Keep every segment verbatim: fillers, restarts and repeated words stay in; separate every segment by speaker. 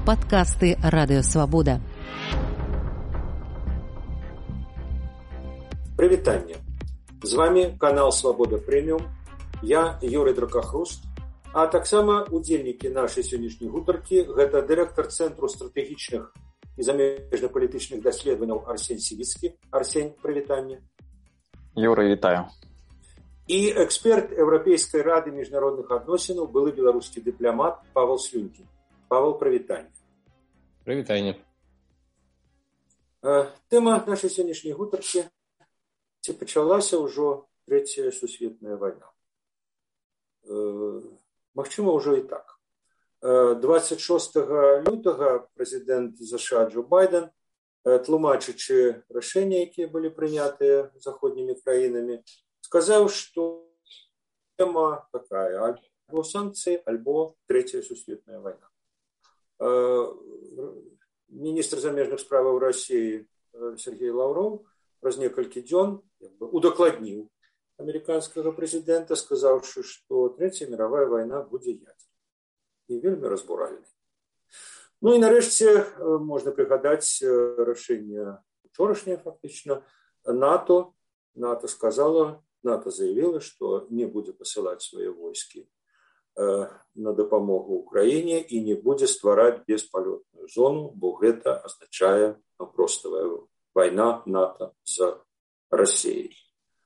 Speaker 1: Падкасты Радыё Свабода.
Speaker 2: Прывітанне. З вами канал Свабода Прэміум. Я Юрый Дракахруст, а таксама удзельнікі нашай сённяшняй гутаркі гэта дырэктар Цэнтру стратэгічных і замежна-палітычных даследаванняў Арсень Сівіцкі. Арсень, прывітанне.
Speaker 3: Юрый, вітаю.
Speaker 2: І эксперт Еўрапейскай рады міжнародных адносінаў, былы беларускі дыпламат Павел Слюнкін. Павел, прывітанне.
Speaker 3: Прывітанне.
Speaker 2: Тэма нашай сённяшняй гутаркі: ці пачалася ўжо трэцяя сусветная вайна? Магчыма, ўжо і так. дваццаць шостага лютага прэзідэнт ЗША Джо Байден, тлумачачы рашэнні, якія былі прынятыя заходнімі краінамі, сказаў, што тэма такая: альбо санкцыі, альбо трэцяя сусветная вайна. Міністр замежных справаў Расіі Сергей Лаўроў праз некалькі дзён удакладніў амерыканскага прэзідэнта, сказаўшы, што трэцяя мировая вайна будзе ядзернай і вельмі разбуральнай. Ну і нарэшце можна прыгадаць рашэнне учорашняе, фактычна. НАТО, НАТО сказала, НАТО заявіла, што не будзе пасылаць свае войскі на дапамогу Украіне і не будзе ствараць беспалётную зону, бо гэта азначае простая вайна НАТО з Расіяй.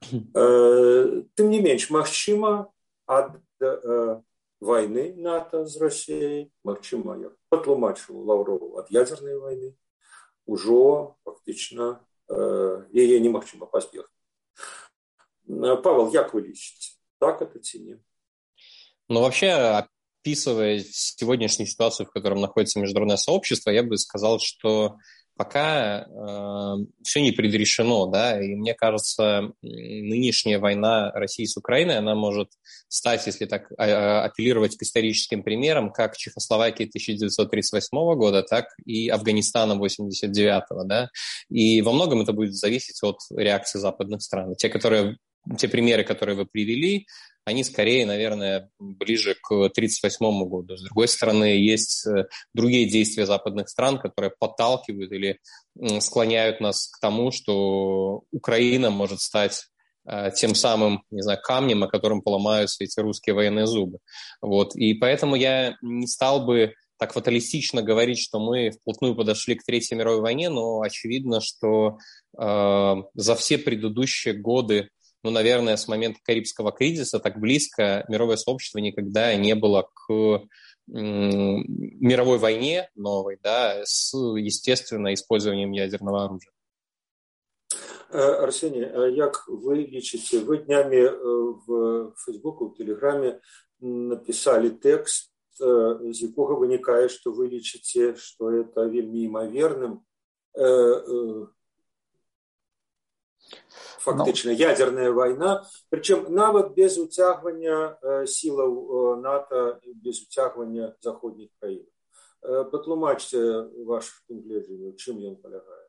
Speaker 2: Тым не менш, магчыма, ад вайны НАТО з Расіяй, магчыма, як патлумачыў Лаўроў, ад ядзернай вайны, ужо фактычна яе немагчыма пазбегнуць. Павел, як вы лічыце, так это ці не?
Speaker 3: Ну, вообще, описывая сегодняшнюю ситуацию, в которой находится международное сообщество, я бы сказал, что пока э, все не предрешено, да, и мне кажется, нынешняя война России с Украиной, она может стать, если так э, апеллировать к историческим примерам, как Чехословакии тысяча девятьсот тридцать восьмого года, так и Афганистана восемьдесят девятого, да, и во многом это будет зависеть от реакции западных стран. Те, которые, те примеры, которые вы привели, они скорее, наверное, ближе к тридцать восьмому году. С другой стороны, есть другие действия западных стран, которые подталкивают или склоняют нас к тому, что Украина может стать тем самым, не знаю, камнем, о котором поломаются эти русские военные зубы. Вот. И поэтому я не стал бы так фаталистично говорить, что мы вплотную подошли к Третьей мировой войне, но очевидно, что э, за все предыдущие годы, ну, наверное, с момента Карибского кризиса так близко мировое сообщество никогда не было к м- мировой войне новой, да, с, естественно, использованием ядерного оружия.
Speaker 2: Арсений, як вы лічыце, вы днямі в Фейсбуку, в Телеграме написали текст, з якога вынікае, што вы лічыце, што это вельмі імаверным, фактычна ядерная вайна, прычым нават без уцягвання сілаў НАТО, без уцягвання заходніх краін. Патлумачце ваш пункт, чым ён палягае.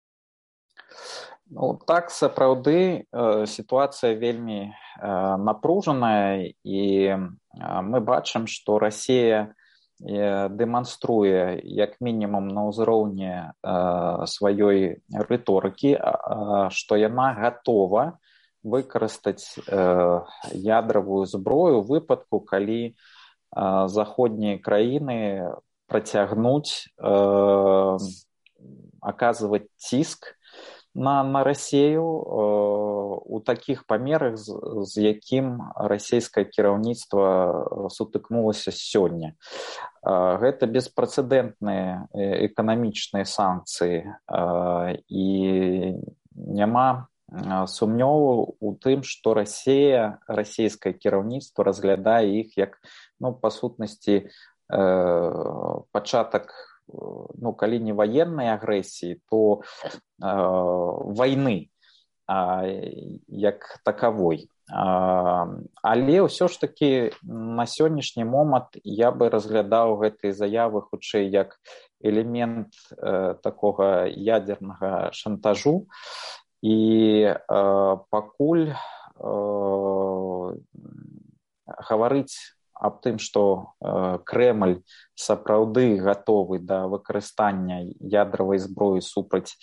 Speaker 3: Ну, так, сапраўды, сітуацыя вельмі напружаная, і мы бачым, што Расія дэманструе як мінімум на ўзроўні сваёй рыторыкі, што яна гатова выкарыстаць ядравую зброю ў выпадку, калі заходнія краіны працягнуць аказваць ціск на, на Расію у такіх памерах, з, з якім расійскае кіраўніцтва сутыкнулася сёння. Гэта беспрэцэдэнтныя эканамічныя санкцыі, і няма сумневу у тым, што Расія, расійскае кіраўніцтва разглядае іх як, ну, па сутнасці, пачатак, ну, калі не военной агрэсіі, то э, войны э, як таковой. Э, але ўсё ж таки на сённяшні момант я бы разглядаў гэтыя заявы хутчэй як элемент э, такога ядернага шантажу, і э, пакуль э, гаварыць
Speaker 4: аб тым, што Крэмль сапраўды гатовы да выкарыстання ядравай зброі супраць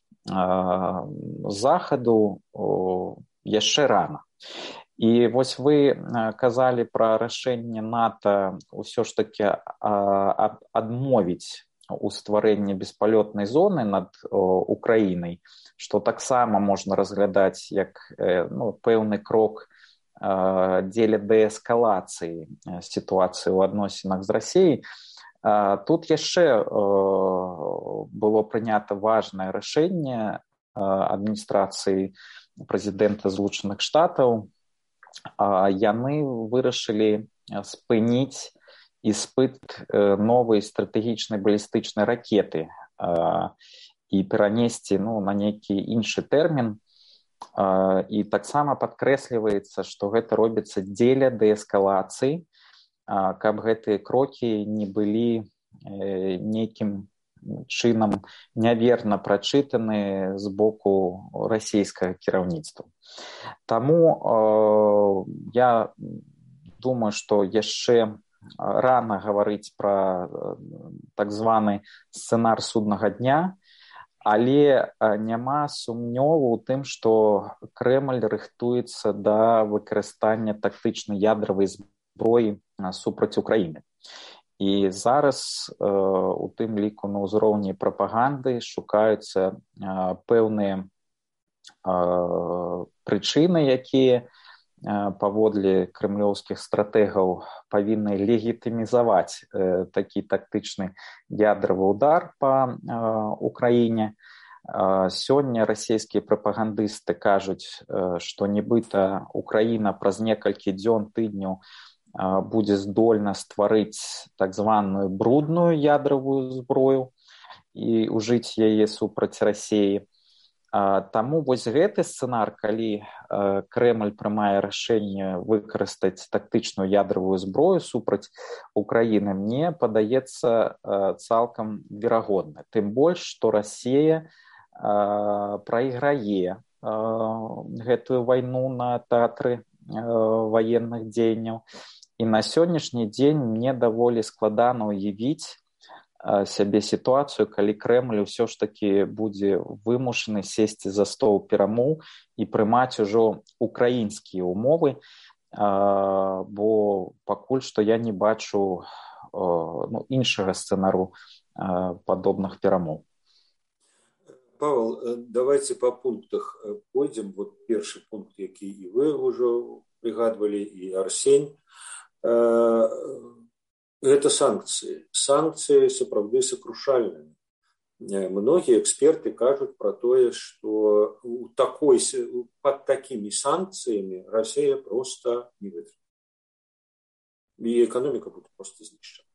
Speaker 4: захаду, яшчэ рана. І вось вы казалі пра рашэнне НАТО ўсё ж такі адмовіць у стварэнні беспалётнай зоны над Украінай, што таксама можна разглядаць як ну, пэўны крок дзеля дээскалацыі сітуацыі ў адносінах з Расіяй. Тут яшчэ было прынята важнае рашэнне адміністрацыі прэзідэнта Злучаных Штатаў. Яны вырашылі спыніць іспыт новай стратэгічнай балістычнай ракеты і перанесці ну, на нейкі іншы тэрмін. І таксама падкрэсліваецца, што гэта робіцца дзеля дээскалацыі, каб гэтыя крокі не былі нейкім чынам няверна прачытаны з боку расійскага кіраўніцтва. Таму э, я думаю, што яшчэ рана гаварыць пра так званы сцэнар суднага дня, але няма сумнёву ў тым, што Крэмль рыхтуецца да выкарыстання тактычнай ядравай зброі супраць Украіны. І зараз э, у тым ліку на ўзроўні прапаганды шукаюцца э, пэўныя э, прычыны, якія э, паводле крэмлёўскіх стратэгаў павінны легітымізаваць э, такі тактычны ядравы ўдар па э, Украіне. Э, сёння расійскія прапагандысты кажуць, э, што нібыта Украіна праз некалькі дзён тыдняў будзе здольна стварыць так званую брудную ядравую зброю і ўжыць яе супраць Расіі. Таму вось гэты сцэнар, калі Крэмль прымае рашэнне выкарыстаць тактычную ядравую зброю супраць Украіны, мне падаецца цалкам верагодны. Тым больш, што Расія прайграе гэтую вайну на тэатры ваенных дзеянняў. І на сённяшні дзень мне даволі складана ўявіць сябе сітуацыю, калі Крэмль ўсё ж такі будзе вымушаны сесці за стол перамоў і прымаць ужо украінскія ўмовы, бо пакуль што я не бачу ну, іншага сцэнару падобных перамоў.
Speaker 2: Павел, давайте по пунктах пойдем. Вот першы пункт, які і вы ўжо прыгадвалі, і Арсень. Гэта санкцыі. Санкцыі сапраўды сакрушальныя. Многія эксперты кажуць пра тое, што у такой, пад такімі санкцыямі Расія проста не вытрымае. І эканоміка будзе проста знішчана.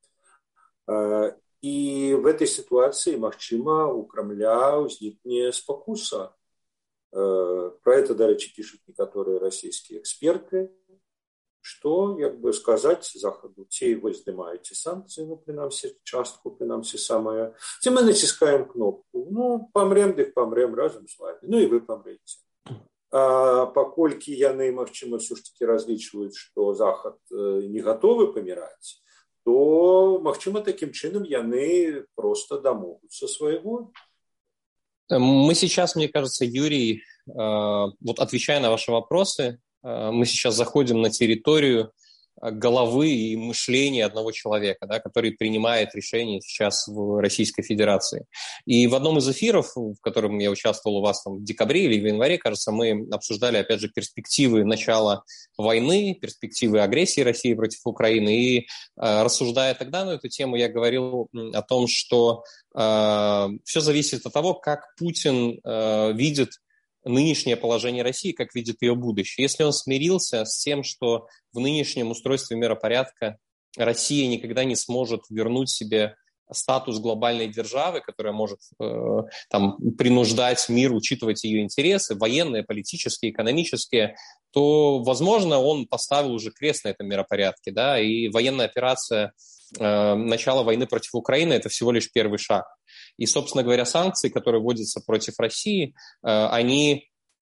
Speaker 2: І в этой ситуации, магчыма, у Кремля ўзнікне спакуса. Про это, дарэчы, пишут некоторые российские эксперты, что, як бы сказать Заходу, ці вы здымаеце санкции, ну, принамсі, частку, принамсі, самое, ці мы натискаем кнопку, ну, помрем, дык помрем разом с вами, ну, и вы помрете. А паколькі яны, магчыма, все ж таки разлічваюць, что Захад не готовы помирать, то, магчыма, таким чынам яны просто домогутся своего.
Speaker 3: Мы сейчас, мне кажется, Юрий, вот отвечая на ваши вопросы, мы сейчас заходим на территорию головы и мышления одного человека, да, который принимает решения сейчас в Российской Федерации. И в одном из эфиров, в котором я участвовал у вас там, в декабре или в январе, кажется, мы обсуждали, опять же, перспективы начала войны, перспективы агрессии России против Украины. И э, рассуждая тогда на эту тему, я говорил о том, что э, все зависит от того, как Путин э, видит нынешнее положение России, как видит ее будущее. Если он смирился с тем, что в нынешнем устройстве миропорядка Россия никогда не сможет вернуть себе статус глобальной державы, которая может э, там, принуждать мир учитывать ее интересы, военные, политические, экономические, то, возможно, он поставил уже крест на этом миропорядке, да, и военная операция э, начала войны против Украины – это всего лишь первый шаг. И, собственно говоря, санкции, которые вводятся против России, э, они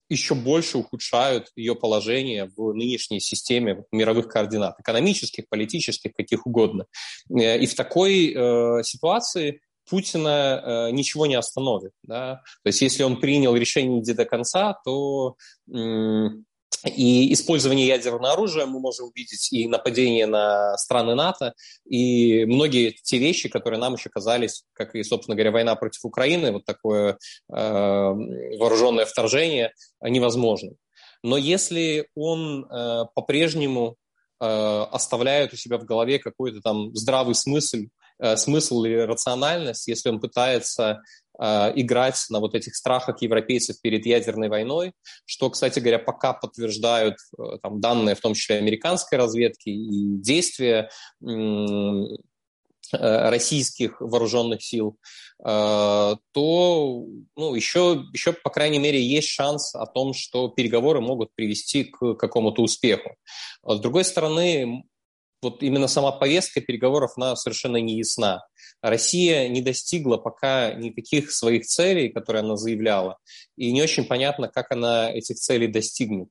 Speaker 3: еще больше ухудшают ее положение в нынешней системе мировых координат, экономических, политических, каких угодно. И в такой э, ситуации Путина э, ничего не остановит. Да? То есть если он принял решение идти до конца, то э, и использование ядерного оружия мы можем увидеть, и нападение на страны НАТО, и многие те вещи, которые нам еще казались, как и, собственно говоря, война против Украины, вот такое э, вооруженное вторжение, невозможно. Но если он э, по-прежнему э, оставляет у себя в голове какой-то там здравый смысл, э, смысл или рациональность, если он пытается э, играть на вот этих страхах европейцев перед ядерной войной, что, кстати говоря, пока подтверждают э, там, данные, в том числе американской разведки, и действия э, российских вооруженных сил, то ну, еще, еще, по крайней мере, есть шанс о том, что переговоры могут привести к какому-то успеху. С другой стороны, вот именно сама повестка переговоров, она совершенно не ясна. Россия не достигла пока никаких своих целей, которые она заявляла, и не очень понятно, как она этих целей достигнет.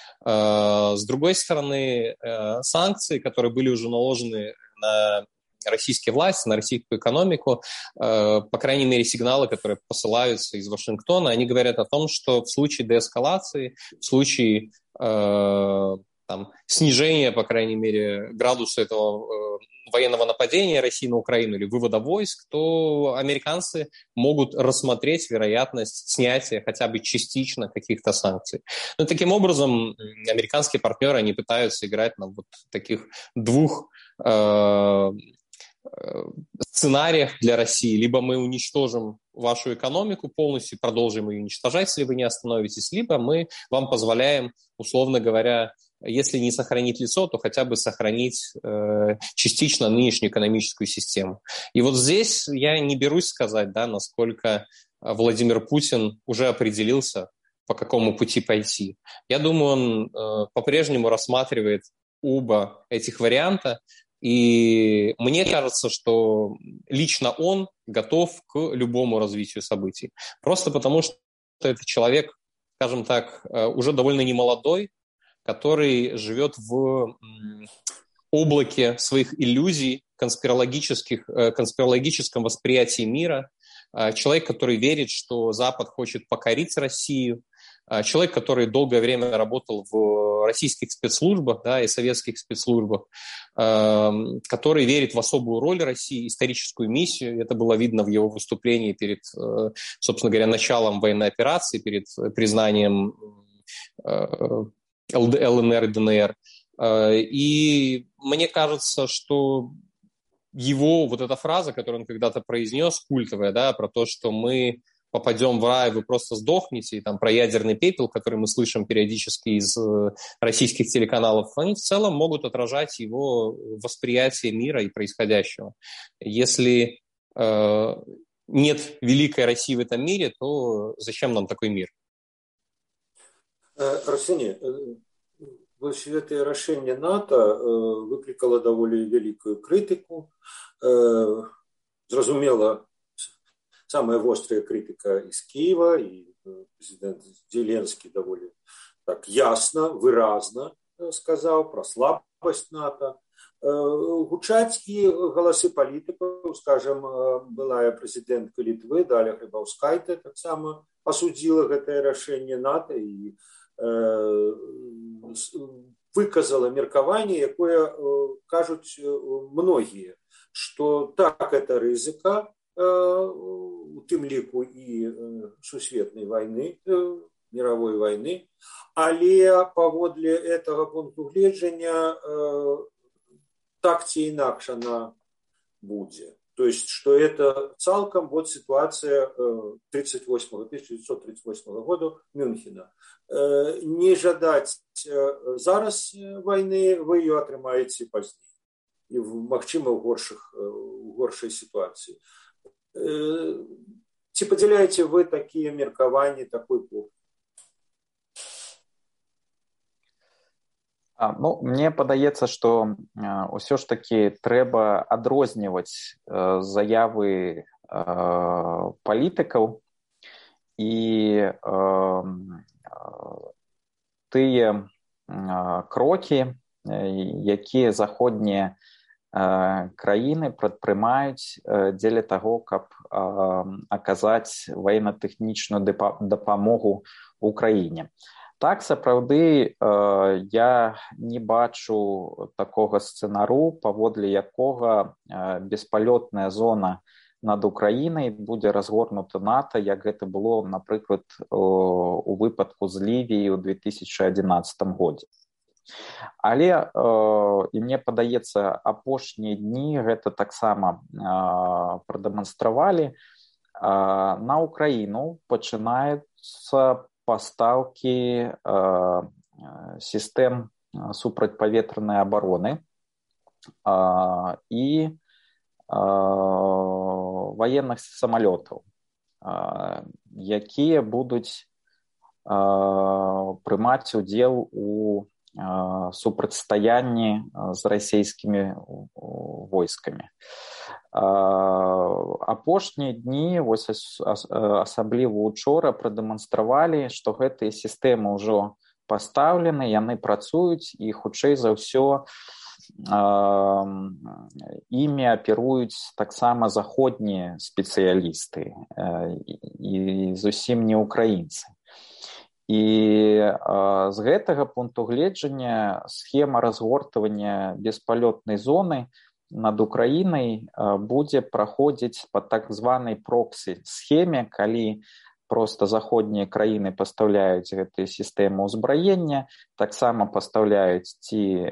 Speaker 3: С другой стороны, санкции, которые были уже наложены на российские власти, на российскую экономику, по крайней мере, сигналы, которые посылаются из Вашингтона, они говорят о том, что в случае деэскалации, в случае там, снижения, по крайней мере, градуса этого военного нападения России на Украину или вывода войск, то американцы могут рассмотреть вероятность снятия хотя бы частично каких-то санкций. Но таким образом американские партнеры, они пытаются играть на вот таких двух э, сценариях для России. Либо мы уничтожим вашу экономику полностью, продолжим ее уничтожать, если вы не остановитесь, либо мы вам позволяем, условно говоря, если не сохранить лицо, то хотя бы сохранить э, частично нынешнюю экономическую систему. И вот здесь я не берусь сказать, да, насколько Владимир Путин уже определился, по какому пути пойти. Я думаю, он э, по-прежнему рассматривает оба этих варианта, и мне кажется, что лично он готов к любому развитию событий. Просто потому, что это человек, скажем так, уже довольно немолодой, который живет в облаке своих иллюзий, конспирологических, конспирологическом восприятии мира. Человек, который верит, что Запад хочет покорить Россию. Человек, который долгое время работал в российских спецслужбах, да, и советских спецслужбах, э, который верит в особую роль России, историческую миссию. Это было видно в его выступлении перед, э, собственно говоря, началом военной операции, перед признанием э, ЛНР и ДНР. Э, и мне кажется, что его вот эта фраза, которую он когда-то произнес, культовая, да, про то, что мы попадем в рай, вы просто сдохнете, и там про ядерный пепел, который мы слышим периодически из российских телеканалов, они в целом могут отражать его восприятие мира и происходящего. Если э, нет великой России в этом мире, то зачем нам такой мир?
Speaker 2: Арсений, гэта рашэнне НАТО выклікала даволі вялікую крытыку. Зразумела, самая вострая критика из Киева, и президент Зеленский довольно так ясно, выразно сказал про слабость НАТО. Гучаць и голосы политиков, скажем, былая президентка Литвы Даля Грибаўскайта таксама осудила это решение НАТО и выказала меркаванне, якое кажуць многие, что так это рызыка, у тым ліку і сусветнай войны, мировой войны, але паводле этого пункту гледжання так ці інакш она будзе. То есть, что это цалкам вот ситуация тысяча девятьсот тридцать восьмого года Мюнхена. Не жадать зараз войны, вы ее атрымаеце пазней. И, магчыма, у горшых, у горшай ситуации. Ці падзяляеце вы такія меркаванні, такой погляд?
Speaker 4: Ну, мне падаецца, што ўсё ж такі трэба адрозніваць заявы палітыкаў і тыя крокі, якія заходнія краіны прадпрымаюць дзеля таго, каб аказаць военно-тэхнічную дапамогу Украіне. Так, сапраўды, я не бачу такога сцэнару, паводле якога беспалётная зона над Украінай будзе разгорнута НАТО, як гэта было, напрыклад, у выпадку з Лівіяй у две тысячи одиннадцатым годзе. Але, і мне падаецца, апошнія дні гэта таксама прадэманстравалі, на Украіну пачынаюцца пастаўкі сістэм супрацьпаветранай абароны і военных самолетаў, якія будуць прымаць удзел у супрацьстаянні з расійскімі войскамі. Апошнія дні, вось асабліва учора, прадэманстравалі, што гэтыя сістэмы ўжо пастаўлены, яны працуюць і, хутчэй за ўсё, імі аперуюць таксама заходнія спецыялісты і зусім не украінцы. І з гэтага пункту гледжання схема разгортвання беспалётнай зоны над Украінай будзе праходзіць па так званай проксі-схеме, калі проста заходнія краіны пастаўляюць гэтыя сістэмы ўзбраення, таксама пастаўляюць ці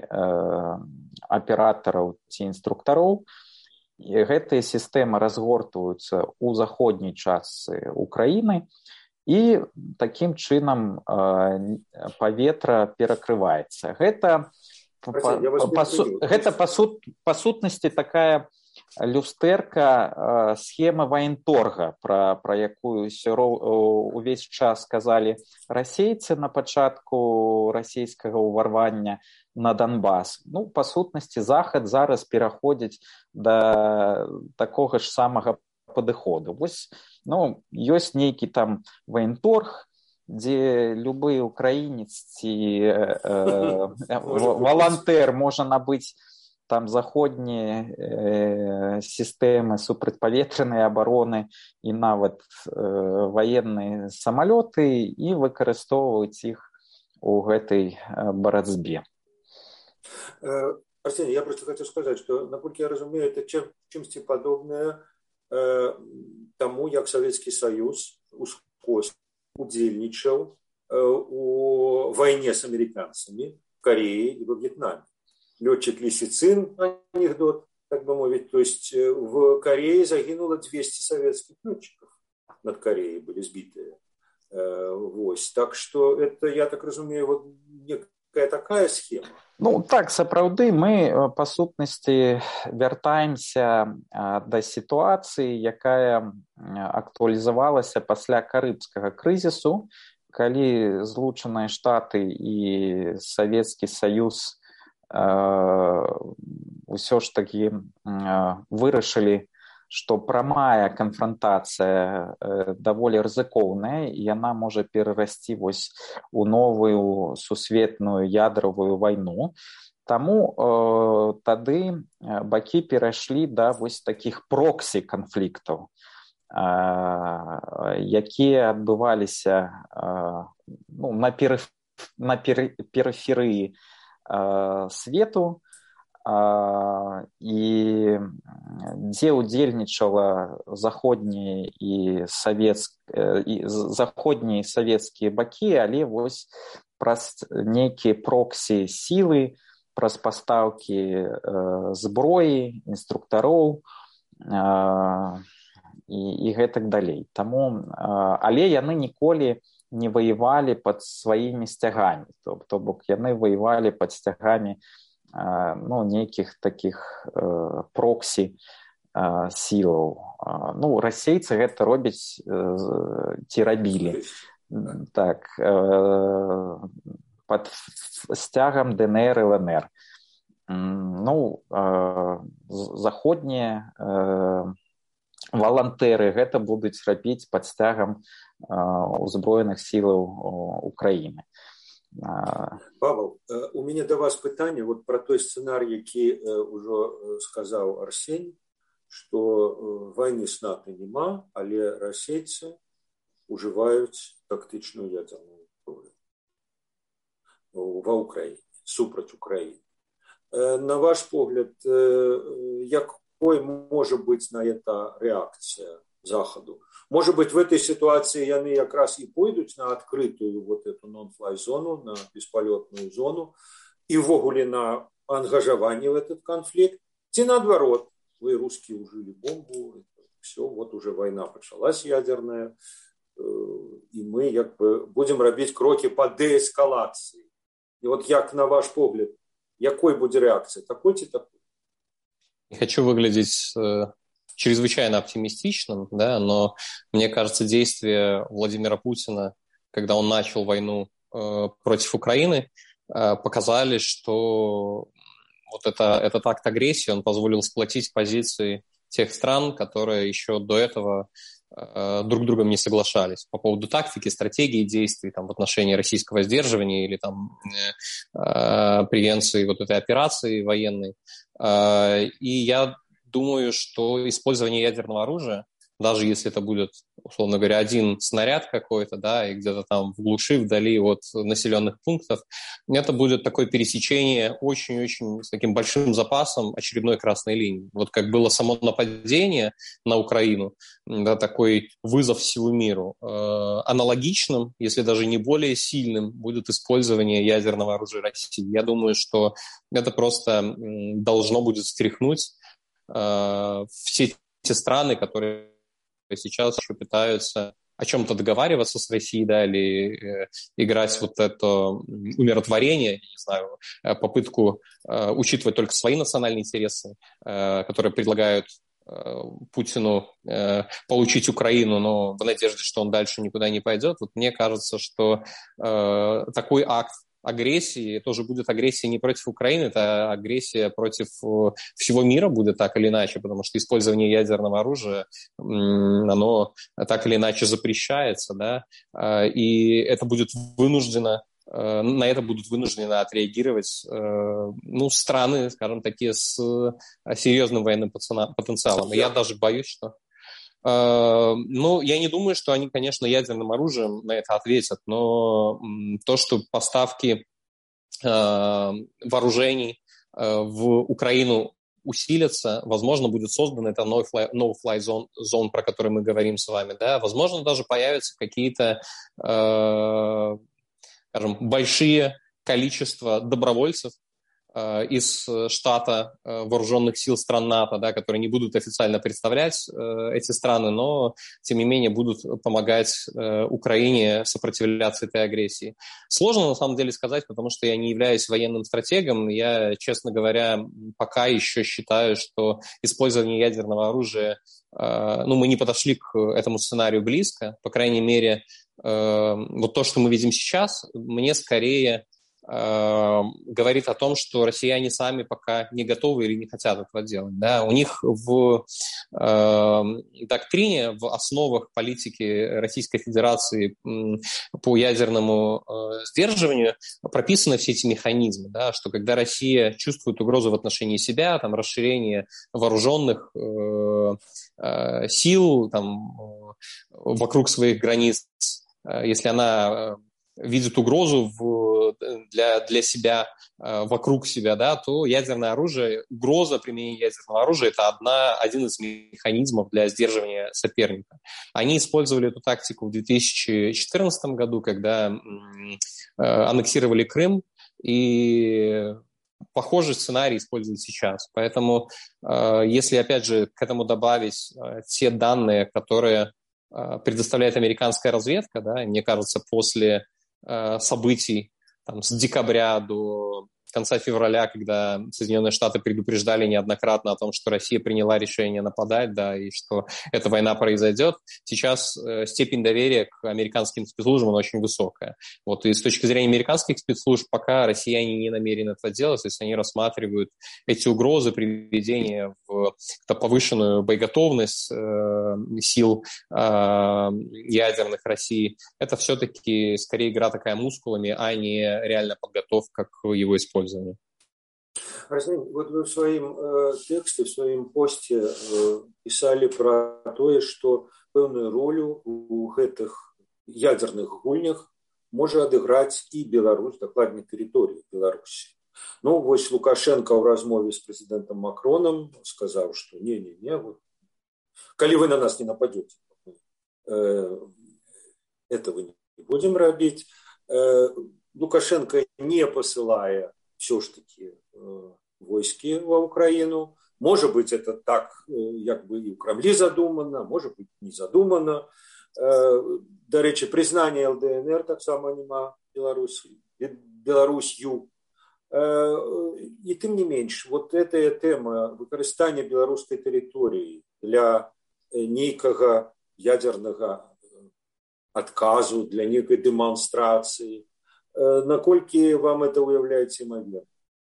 Speaker 4: аператараў, ці інструктароў. І гэтыя сістэмы разгортваюцца ў заходняй частцы Украіны, і такім чынам паветра перакрываецца. Гэта па, па, гэта па, сут, па сутнасці такая люстэрка схемы ваенторга, пра, пра якую увесь час сказалі расейцы на пачатку расійскага ўварвання на Донбас. Ну, па сутнасці, Захад зараз пераходзіць да такога ж самага падыходу. Вось, ну, ёсць нейкі там ваенторг, дзе любы украінец ці э, э, валантэр можа набыць там заходнія э, сістэмы супрацьпаветранай абароны і нават э, ваенныя самалёты і выкарыстоўваць іх у гэтай барацьбе.
Speaker 2: Арсений, я просто хочу сказать, что, насколько я разумею, это чем, чимсьці подобное э, тому, як Советский Союз удзельнічаў э, у войне с американцами в Корее и во Вьетнаме. Летчик Лисицин, анекдот, так бы мовить, то есть в Корее загинуло двести советских летчиков, над Кореей были сбитые. Э, вось. Так что это, я так разумею, вот некая такая схема.
Speaker 4: Ну, так, сапраўды, мы, па сутнасці, вяртаемся да сітуацыі, якая актуалізавалася пасля карыбскага крызісу, калі Злучаныя Штаты і Савецкі Саюз ўсё ж такі вырашылі, што прамая канфрантацыя даволі рызыкоўная, і яна можа перарасці вось у новую сусветную ядравую вайну. Таму э, тады бакі перайшлі да вось такіх проксі-канфліктаў, э, якія адбываліся э, ну, на, периф... на пер... периферыі э, свету, і дзе ўдзельнічала заходнія і савецкія і заходнія і савецкія бакі, але вось праз нейкія проксі сілы, праз пастаўкі э, зброі, інструктароў э, і, і гэтак далей. Таму, э, але яны ніколі не ваявалі пад сваімі сцягамі, то, то бок яны ваявалі пад сцягамі ну, нейкіх такіх э, проксі э, сілаў. Ну, расейцы гэта робяць э, ці рабілі. Так, э, пад сцягам ДНР, ЛНР. Ну, э, заходнія э, валантэры гэта будуць рабіць пад сцягам узброеных сілаў Украіны.
Speaker 2: Павел, у мяне да вас пытанне вот про той сцэнарый, які ўжо сказаў Арсень, што вайны з НАТО няма, але расейцы ужываюць тактычную ядерную зброю ва Украіне, супраць Украіны. На ваш погляд, якой можа быць на это реакция Заходу? Может быть, в этой ситуации яны якраз и пойдуць на открытую вот эту non-fly зону, на бесполетную зону, и ввогуле на ангажаванне в этот конфликт, ці наоборот, вы русские ужили бомбу, все, вот уже война началась ядерная, и мы как бы будем робить кроки по деэскалации. И вот як на ваш погляд, якой будет реакция? Такой-то такой?
Speaker 3: Не хочу выглядеть э, чрезвычайно оптимистичным, да, но мне кажется, действия Владимира Путина, когда он начал войну э, против Украины, э, показали, что вот это, этот акт агрессии, он позволил сплотить позиции тех стран, которые еще до этого э, друг с другом не соглашались по поводу тактики, стратегии действий там, в отношении российского сдерживания или там, э, превенции вот этой операции военной. Э, и я думаю, что использование ядерного оружия, даже если это будет, условно говоря, один снаряд какой-то, да, и где-то там в глуши, вдали от населенных пунктов, это будет такое пересечение очень-очень с таким большим запасом очередной красной линии. Вот как было само нападение на Украину, да, такой вызов всему миру. Э, аналогичным, если даже не более сильным, будет использование ядерного оружия России. Я думаю, что это просто должно будет встряхнуть э, все те страны, которые сейчас еще пытаются о чем-то договариваться с Россией, да, или э, играть вот это умиротворение, я не знаю, попытку э, учитывать только свои национальные интересы, э, которые предлагают э, Путину э, получить Украину, но в надежде, что он дальше никуда не пойдет. Вот мне кажется, что э, такой акт агрессии тоже будет агрессия не против Украины, это агрессия против всего мира будет так или иначе, потому что использование ядерного оружия, оно так или иначе запрещается, да, и это будет вынуждено, на это будут вынуждены отреагировать, ну, страны, скажем, такие с серьезным военным потенциалом. И я даже боюсь, что ну, я не думаю, что они, конечно, ядерным оружием на это ответят, но то, что поставки э, вооружений э, в Украину усилятся, возможно, будет создана эта no-fly zone, zone, про которую мы говорим с вами, да, возможно, даже появятся какие-то, э, скажем, большие количества добровольцев из штата вооруженных сил стран НАТО, да, которые не будут официально представлять э, эти страны, но, тем не менее, будут помогать э, Украине сопротивляться этой агрессии. Сложно, на самом деле, сказать, потому что я не являюсь военным стратегом. Я, честно говоря, пока еще считаю, что использование ядерного оружия, э, ну, мы не подошли к этому сценарию близко. По крайней мере, э, вот то, что мы видим сейчас, мне скорее говорит о том, что россияне сами пока не готовы или не хотят этого делать. Да? У них в э, доктрине, в основах политики Российской Федерации э, по ядерному э, сдерживанию прописаны все эти механизмы, да? Что когда Россия чувствует угрозу в отношении себя, там, расширение вооруженных э, э, сил там, э, вокруг своих границ, э, если она видит угрозу в, для, для себя, э, вокруг себя, да, то ядерное оружие, угроза применения ядерного оружия – это одна, один из механизмов для сдерживания соперника. Они использовали эту тактику в две тысячи четырнадцатом году, когда э, аннексировали Крым, и похожий сценарий используют сейчас. Поэтому, э, если, опять же, к этому добавить э, те данные, которые э, предоставляет американская разведка, да, мне кажется, после событий там, с декабря до конца февраля, когда Соединенные Штаты предупреждали неоднократно о том, что Россия приняла решение нападать, да, и что эта война произойдет, сейчас степень доверия к американским спецслужбам она очень высокая. Вот, и с точки зрения американских спецслужб пока россияне не намерены это делать, то есть они рассматривают эти угрозы приведения в повышенную боеготовность э, сил э, ядерных России. Это все-таки скорее игра такая мускулами, а не реальная подготовка к его использованию.
Speaker 2: Разумеется, вот вы в своем э, тексте, в своем посте э, писали про то, что пэўную ролю у гэтых ядерных гульнях может адыграць и Беларусь, докладней территорию Беларуси. Ну, вот Лукашенко в размове с президентом Макроном сказал, что не-не-не, вот, коли вы на нас не нападете, э, этого не будем робить. Э, Лукашенко, не посылая все ж таки э, войски во Украину, может быть, это так, э, как бы и в Кремле задумано, может быть, не задумано. Э, до речи, признание ЛДНР так само нема Беларуси, Беларусью. І тым не менш, вот эта тэма выкарыстання беларускай тэрыторыі для нейкага ядернага адказу, для нейкай дэманстрацыі, наколькі вам это уяўляецца імаверным?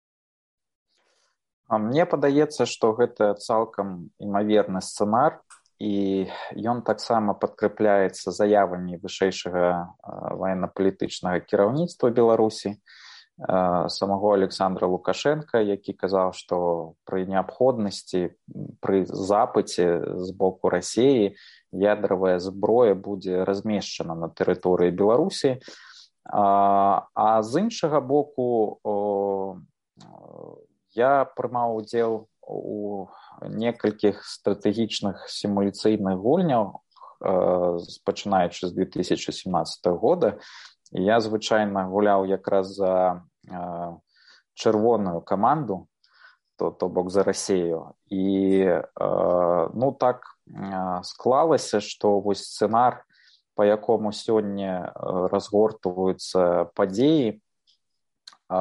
Speaker 4: Мне падаецца, што гэта цалкам імаверны сцэнар, і ён таксама падкрэпляецца заявамі вышэйшага ваенна-палітычнага кіраўніцтва Беларусі, самого Александра Лукашенко, які казаў, што пры неабходнасці, пры запыце з боку Расіі ядравая зброя будзе размешчана на тэрыторыі Беларусі. А, а з іншага боку, о, я прымаў удзел у некалькіх стратэгічных сімуляцыйных гульняў, пачынаючы з две тысячи семнадцатого года. Я звычайна гуляў якраз за э, чырвоную каманду, то, то бок за Расію. І э, ну так э, склалася, што вось сцэнар, па якому сёння э, разгортваюцца падзеі, э,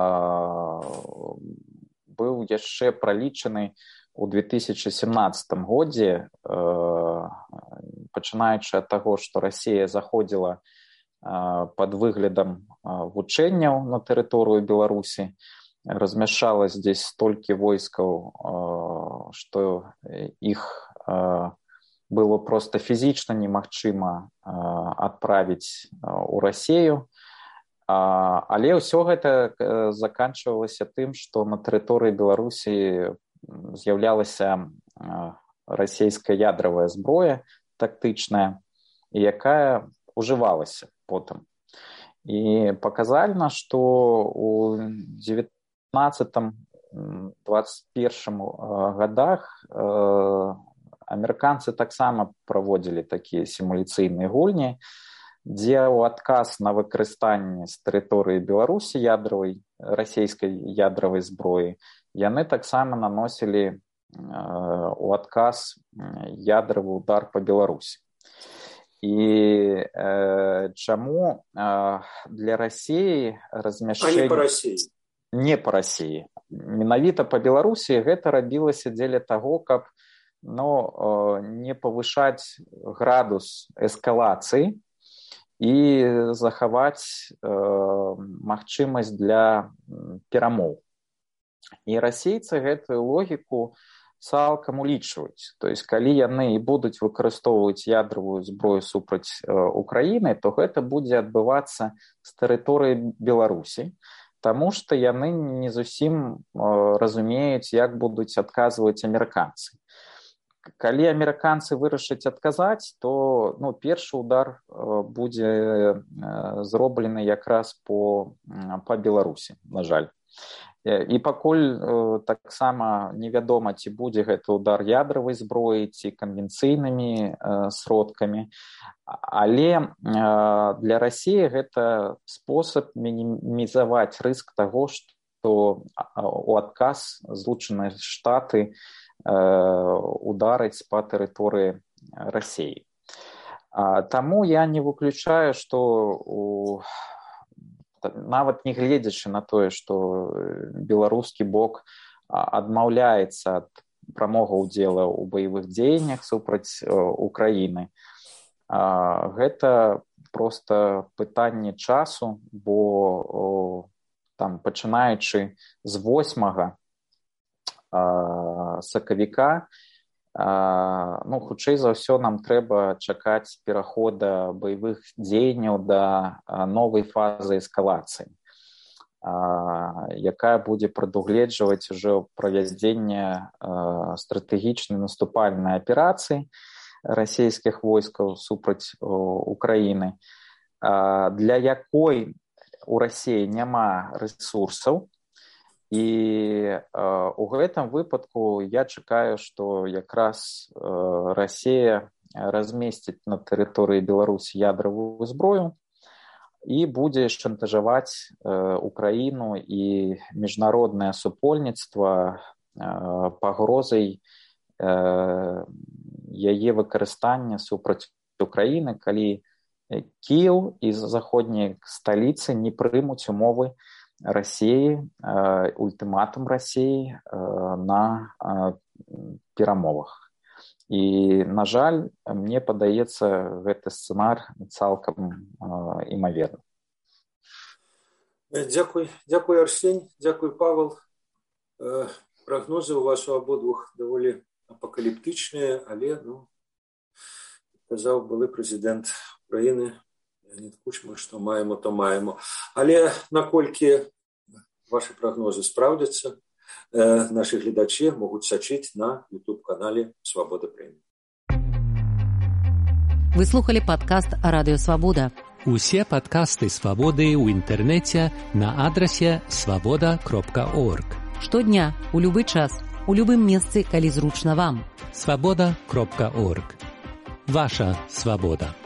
Speaker 4: быў яшчэ пралічаны у две тысячи семнадцатом годзе, э, пачынаючы ад таго, што Расія заходзіла под выглядам вучэнняў на тэрыторыю Беларусі, размяшалось здесь столькі войскаў, што іх было проста фізічна немагчыма адправіць у Расію. Але ўсё гэта заканчвалася тым, што на тэрыторыі Беларусі з'яўлялася расійская ядравая зброя тактычная, якая ужывалася потым. І паказальна, што у девятнадцатом двадцать первом годах э, амерыканцы таксама праводзілі такія сімуляцыйныя гульні, дзе ў адказ на выкарыстанне з тэрыторыі Беларусі ядравай, расійскай ядравай зброі, яны таксама наносілі э, у адказ ядравы удар па Беларусі. І э, чаму э, для Расіі размяшчэнне...
Speaker 2: А не па Расіі.
Speaker 4: Не па Расіі. Менавіта па Беларусі гэта рабілася дзеля таго, каб ну, э, не павышаць градус эскалацыі і захаваць э, магчымасць для перамоў. І расейцы гэтую логіку цалкам улічваюць. То есть, калі яны і будуць выкарыстоўваць ядравую зброю супраць э, Украіны, то гэта будзе адбывацца з тэрыторыі Беларусі, таму што яны не зусім э, разумеюць, як будуць адказваць амерыканцы. Калі амерыканцы вырашаць адказаць, то ну, першы удар э, будзе э, зроблены якраз по, э, по Беларусі, на жаль. І пакуль э, таксама невядома, ці будзе гэты удар ядравай зброі, ці канвенцыйнымі э, сродкамі. Але э, для Расіі гэта спосаб мінімізаваць рыск таго, што у адказ Злучаныя Штаты э, ударыць па тэрыторыі Расіі. А, таму я не выключаю, што у нават нягледзячы на тое, што беларускі бок адмаўляецца ад прамога ўдзела ў баявых дзеяннях супраць Украіны. Гэта проста пытанне часу, бо там пачынаючы з восьмага сакавіка, ну, хутчэй за ўсё нам трэба чакаць перахода баявых дзеянняў да новай фазы эскалацыі, якая будзе прадугледжваць ужо правядзенне стратэгічнай наступальнай аперацыі расійскіх войскаў супраць Украіны, для якой у Расіі няма рэсурсаў. І у гэтым выпадку я чакаю, што якраз Расія размесціць на тэрыторыі Беларусі ядравую зброю і будзе шантажаваць Украіну і міжнароднае супольніцтва пагрозай яе выкарыстання супраць Украіны, калі Кіеў і заходнія сталіцы не прымуць умовы Расіі, ультыматум Расіі на перамовах. І, на жаль, мне падаецца, гэты сцэнар цалкам імаверны.
Speaker 2: Дзякуй, дзякуй, Арсень, дзякуй, Павел. Прагнозы у вас у абодвух даволі апакаліптычныя, але, ну, казаў былы прэзідэнт Украіны Леонід Кучма, што маємо, то маємо. Але наколькі ваши прогнозы спраўдзяцца, э, наши гледачи могут сачыць на YouTube-канале «Свобода Премиум».
Speaker 1: Вы слухали падкаст «Радыё Свабода».
Speaker 5: Усе падкасты «Свабоды» ў інтэрнэце на адрасе свабода кропка орг.
Speaker 1: Штодня, у любы час, у любым месцы, калі зручна вам.
Speaker 5: свабода кропка орг. Ваша свабода.